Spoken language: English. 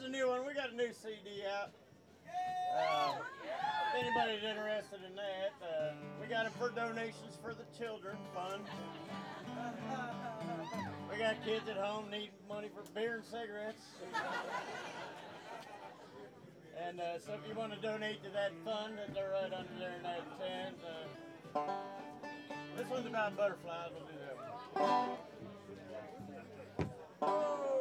a new one. We got a new CD out. If anybody's interested in that, we got it for donations for the children fund. We got kids at home need money for beer and cigarettes. And so if you want to donate to that fund, they're right under there in that tent. This one's about butterflies. We'll do that one.